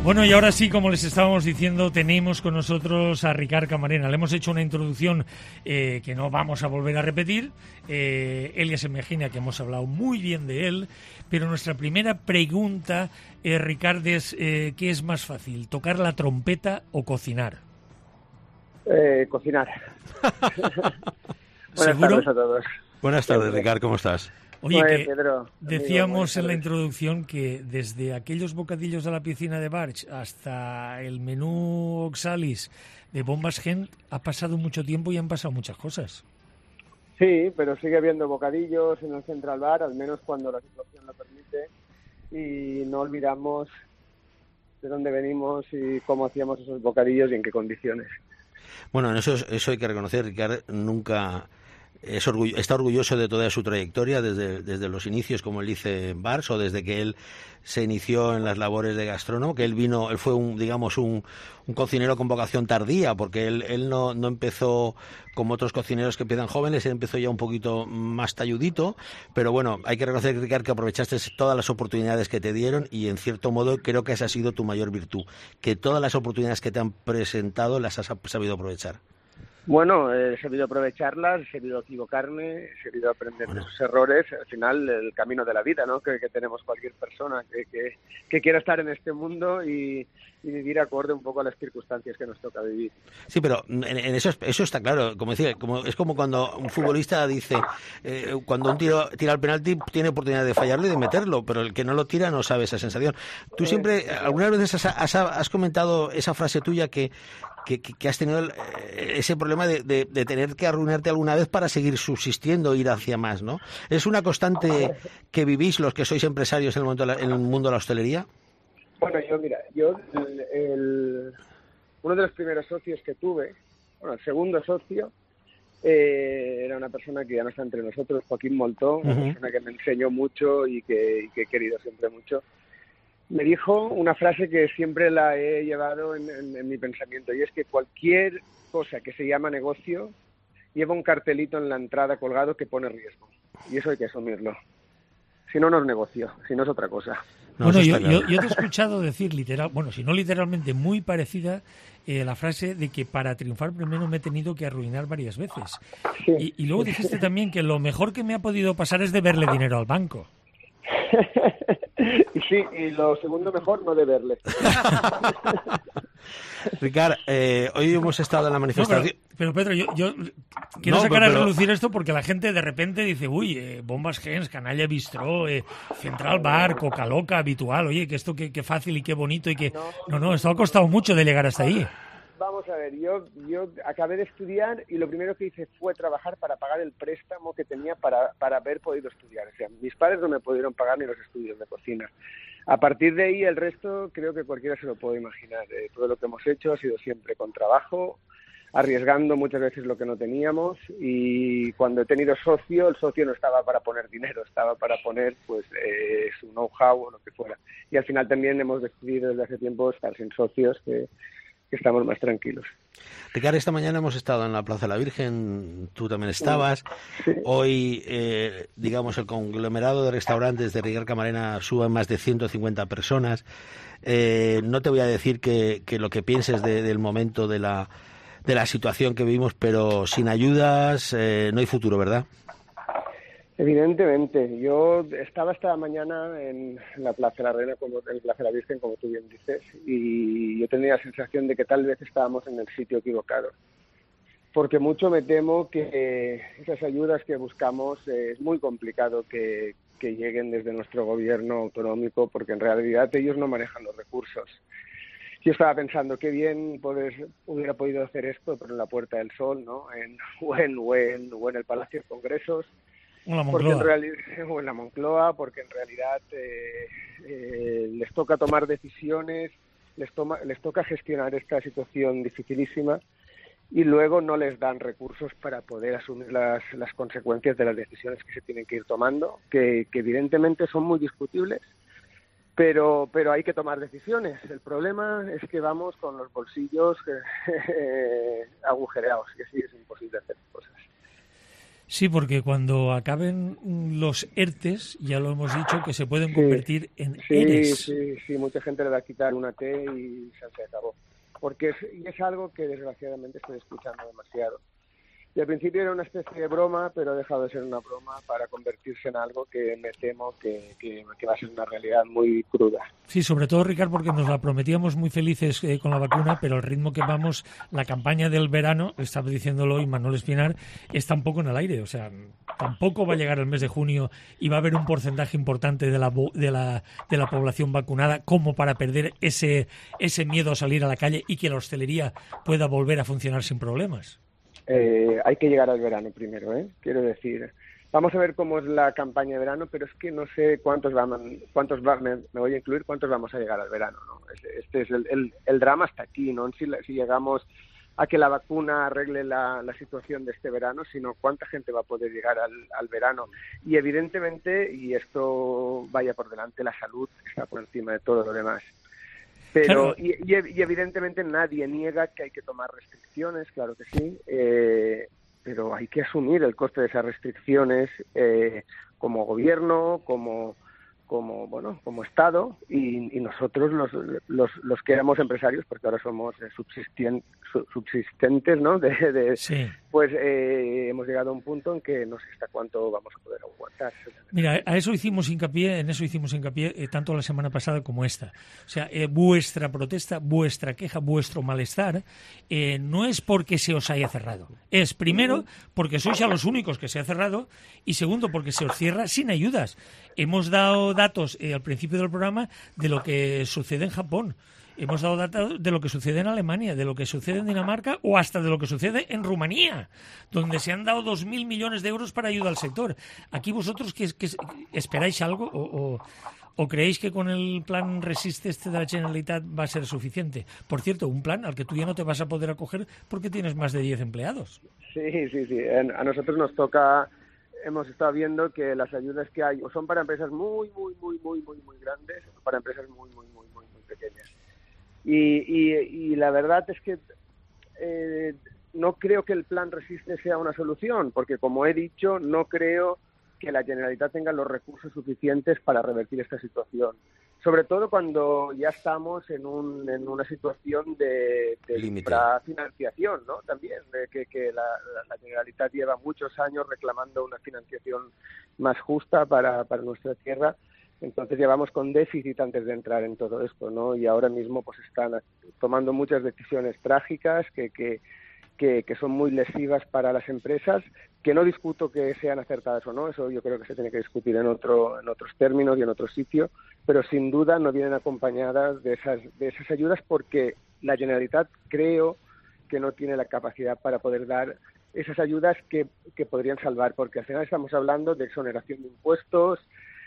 Bueno, y ahora sí, como les estábamos diciendo, tenemos con nosotros a Ricard Camarena. Le hemos hecho una introducción que no vamos a volver a repetir. Él ya se imagina que hemos hablado muy bien de él, pero nuestra primera pregunta, Ricard, es ¿qué es más fácil, tocar la trompeta o cocinar? Cocinar. Buenas tardes a todos. Buenas tardes, Ricard, ¿cómo estás? Oye, que Pedro, decíamos en la introducción que desde aquellos bocadillos de la piscina de Barch hasta el menú Oxalis de Bombas Gent ha pasado mucho tiempo y han pasado muchas cosas. Sí, pero sigue habiendo bocadillos en el Central Bar, al menos cuando la situación lo permite, y no olvidamos de dónde venimos y cómo hacíamos esos bocadillos y en qué condiciones. Bueno, en eso hay que reconocer, Ricard, nunca... está orgulloso de toda su trayectoria desde los inicios, como él dice en Bars, o desde que él se inició en las labores de gastrónomo, que él fue un cocinero con vocación tardía, porque él no empezó como otros cocineros que empiezan jóvenes, él empezó ya un poquito más talludito, pero bueno, hay que reconocer, Ricard, que aprovechaste todas las oportunidades que te dieron y en cierto modo creo que esa ha sido tu mayor virtud, que todas las oportunidades que te han presentado las has sabido aprovechar. Bueno, he sabido aprovecharlas, he sabido equivocarme, he sabido aprender de sus errores. Al final, el camino de la vida, ¿no? Que tenemos cualquier persona que quiera estar en este mundo y vivir acorde un poco a las circunstancias que nos toca vivir. Sí, pero en eso está claro. Como decía, es como cuando un futbolista dice, cuando un tira el penalti tiene oportunidad de fallarlo y de meterlo, pero el que no lo tira no sabe esa sensación. Tú siempre, algunas veces has comentado esa frase tuya que has tenido ese problema de tener que arruinarte alguna vez para seguir subsistiendo e ir hacia más, ¿no? ¿Es una constante que vivís los que sois empresarios en el mundo de la hostelería? Bueno, uno de los primeros socios que tuve, el segundo socio, era una persona que ya no está entre nosotros, Joaquín Moltó, una persona que me enseñó mucho y que he querido siempre mucho. Me dijo una frase que siempre la he llevado en mi pensamiento, y es que cualquier cosa que se llama negocio lleva un cartelito en la entrada colgado que pone riesgo, y eso hay que asumirlo. Si no, no es negocio, si no es otra cosa. No, bueno, yo te he escuchado decir si no literalmente, muy parecida la frase de que para triunfar primero me he tenido que arruinar varias veces. Sí. Y luego dijiste también que lo mejor que me ha podido pasar es deberle dinero al banco. Y sí, y lo segundo mejor, no deberle. Ricard, hoy hemos estado en la manifestación... No, pero Pedro, yo quiero sacar a relucir esto porque la gente de repente dice, Bombas Gens, Canalla Bistró, Central Bar, Coca Loca, Habitual, oye, que esto qué fácil y qué bonito y que... No, esto ha costado mucho de llegar hasta ahí. Vamos a ver, yo acabé de estudiar y lo primero que hice fue trabajar para pagar el préstamo que tenía para haber podido estudiar. O sea, mis padres no me pudieron pagar ni los estudios de cocina. A partir de ahí, el resto creo que cualquiera se lo puede imaginar. Todo lo que hemos hecho ha sido siempre con trabajo, arriesgando muchas veces lo que no teníamos, y cuando he tenido socio, el socio no estaba para poner dinero, estaba para poner su know-how o lo que fuera. Y al final también hemos decidido desde hace tiempo estar sin socios, que estamos más tranquilos. Ricard, esta mañana hemos estado en la Plaza de la Virgen, tú también estabas. Sí. Hoy, digamos, el conglomerado de restaurantes de Ricard Camarena sube más de 150 personas. No te voy a decir que lo que pienses del momento de la situación que vivimos, pero sin ayudas no hay futuro, ¿verdad? Evidentemente. Yo estaba esta mañana en la Plaza de la Reina, en Plaza de la Virgen, como tú bien dices, y yo tenía la sensación de que tal vez estábamos en el sitio equivocado. Porque mucho me temo que esas ayudas que buscamos es muy complicado que lleguen desde nuestro gobierno autonómico, porque en realidad ellos no manejan los recursos. Yo estaba pensando qué bien hubiera podido hacer esto, pero en la Puerta del Sol, ¿no? O en el Palacio de Congresos. O en la Moncloa, porque en realidad les toca tomar decisiones, les toca gestionar esta situación dificilísima, y luego no les dan recursos para poder asumir las consecuencias de las decisiones que se tienen que ir tomando, que evidentemente son muy discutibles, pero hay que tomar decisiones. El problema es que vamos con los bolsillos agujereados, y así es imposible hacer cosas. Sí, porque cuando acaben los ERTES, ya lo hemos dicho, que se pueden convertir en ERES. Sí, mucha gente le va a quitar una T y se acabó. Porque es algo que desgraciadamente estoy escuchando demasiado. Y al principio era una especie de broma, pero ha dejado de ser una broma para convertirse en algo que me temo que va a ser una realidad muy cruda. Sí, sobre todo, Ricard, porque nos la prometíamos muy felices con la vacuna, pero al ritmo que vamos, la campaña del verano, estaba diciéndolo hoy Manuel Espinar, está un poco en el aire. O sea, tampoco va a llegar el mes de junio y va a haber un porcentaje importante de la población vacunada como para perder ese miedo a salir a la calle y que la hostelería pueda volver a funcionar sin problemas. Hay que llegar al verano primero, quiero decir. Vamos a ver cómo es la campaña de verano, pero es que no sé me voy a incluir, cuántos vamos a llegar al verano, ¿no? Este es el drama hasta aquí, no si llegamos a que la vacuna arregle la situación de este verano, sino cuánta gente va a poder llegar al verano. Y evidentemente, y esto vaya por delante, la salud está por encima de todo lo demás. Pero, claro. y evidentemente nadie niega que hay que tomar restricciones, claro que sí, pero hay que asumir el coste de esas restricciones como gobierno, como Estado, y nosotros los que éramos empresarios, porque ahora somos subsistentes, ¿no? Sí. Pues hemos llegado a un punto en que no sé hasta cuánto vamos a poder aguantar. Mira, en eso hicimos hincapié tanto la semana pasada como esta. O sea, vuestra protesta, vuestra queja, vuestro malestar no es porque se os haya cerrado. Es primero porque sois a los únicos que se ha cerrado y segundo porque se os cierra sin ayudas. Hemos dado datos al principio del programa de lo que sucede en Japón. Hemos dado datos de lo que sucede en Alemania, de lo que sucede en Dinamarca o hasta de lo que sucede en Rumanía, donde se han dado 2.000 millones de euros para ayuda al sector. ¿Aquí vosotros que esperáis algo o creéis que con el plan Resiste de la Generalitat va a ser suficiente? Por cierto, un plan al que tú ya no te vas a poder acoger porque tienes más de 10 empleados. Sí. A nosotros nos toca... Hemos estado viendo que las ayudas que hay o son para empresas muy grandes o para empresas muy pequeñas. Y la verdad es que no creo que el plan Resiste sea una solución, porque como he dicho, no creo que la Generalitat tenga los recursos suficientes para revertir esta situación. Sobre todo cuando ya estamos en una situación de infrafinanciación, ¿no? También, de que la Generalitat lleva muchos años reclamando una financiación más justa para nuestra tierra. Entonces llevamos con déficit antes de entrar en todo esto, ¿no? Y ahora mismo pues están tomando muchas decisiones trágicas que son muy lesivas para las empresas, que no discuto que sean acertadas o no, eso yo creo que se tiene que discutir en otros términos y en otro sitio, pero sin duda no vienen acompañadas de esas ayudas porque la Generalitat creo que no tiene la capacidad para poder dar esas ayudas que podrían salvar, porque al final estamos hablando de exoneración de impuestos,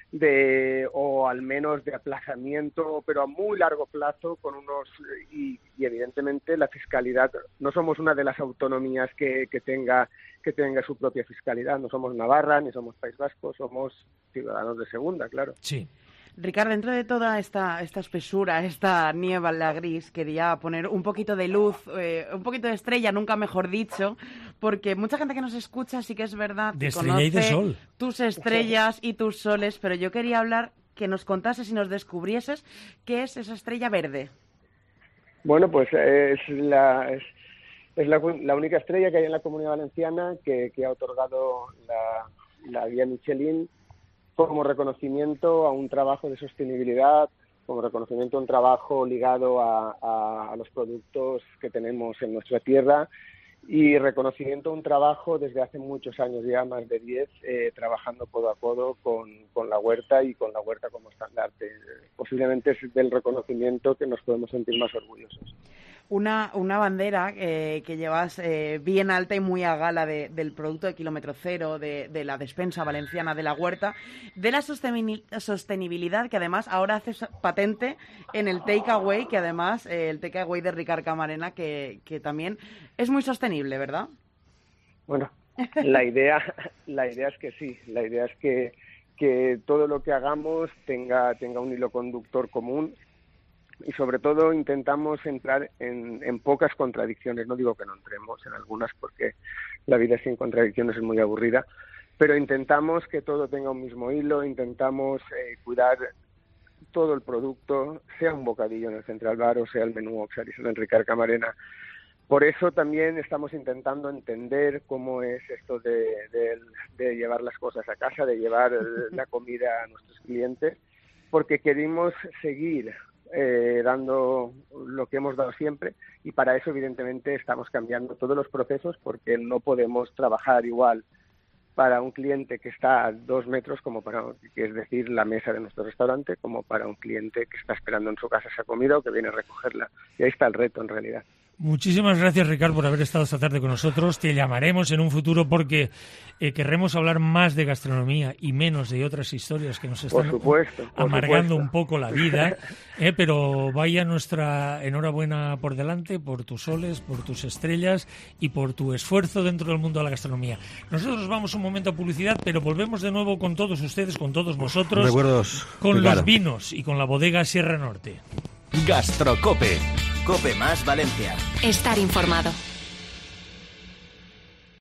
o al menos de aplazamiento, pero a muy largo plazo y evidentemente la fiscalidad, no somos una de las autonomías que tenga su propia fiscalidad, no somos Navarra ni somos País Vasco, somos ciudadanos de segunda, claro. Sí. Ricardo, dentro de toda esta espesura, esta niebla gris, quería poner un poquito de luz, un poquito de estrella, nunca mejor dicho, porque mucha gente que nos escucha sí que es verdad que conoce y de sol. Tus estrellas y tus soles, pero yo quería hablar, que nos contases y nos descubrieses qué es esa estrella verde. Bueno, pues es la única estrella que hay en la Comunidad Valenciana que ha otorgado la guía Michelin como reconocimiento a un trabajo de sostenibilidad, como reconocimiento a un trabajo ligado a los productos que tenemos en nuestra tierra y reconocimiento a un trabajo desde hace muchos años, ya más de 10, trabajando codo a codo con la huerta y con la huerta como estandarte. Posiblemente es del reconocimiento que nos podemos sentir más orgullosos. Una bandera que llevas bien alta y muy a gala del producto de kilómetro cero, de la despensa valenciana de la huerta, de la sostenibilidad que además ahora haces patente en el takeaway, que además el takeaway de Ricard Camarena que también es muy sostenible, ¿verdad? Bueno, la idea es que sí, la idea es que todo lo que hagamos tenga un hilo conductor común y sobre todo intentamos entrar en pocas contradicciones. No digo que no entremos en algunas, porque la vida sin contradicciones es muy aburrida, pero intentamos que todo tenga un mismo hilo, intentamos cuidar todo el producto, sea un bocadillo en el Central Bar o sea el menú Oxaris en Ricard Camarena. Por eso también estamos intentando entender cómo es esto de llevar las cosas a casa, de llevar la comida a nuestros clientes, porque queremos seguir dando lo que hemos dado siempre, y para eso evidentemente estamos cambiando todos los procesos, porque no podemos trabajar igual para un cliente que está a 2 metros, que es decir, la mesa de nuestro restaurante, como para un cliente que está esperando en su casa esa comida o que viene a recogerla. Y ahí está el reto, en realidad. Muchísimas gracias, Ricard, por haber estado esta tarde con nosotros. Te llamaremos en un futuro porque querremos hablar más de gastronomía y menos de otras historias que nos están amargando un poco la vida. Pero vaya nuestra enhorabuena por delante, por tus soles, por tus estrellas y por tu esfuerzo dentro del mundo de la gastronomía. Nosotros vamos un momento a publicidad, pero volvemos de nuevo con todos ustedes, con todos vosotros, recuerdos, con Ricardo. Los vinos y con la bodega Sierra Norte. Gastrocope. Cope más Valencia. Estar informado.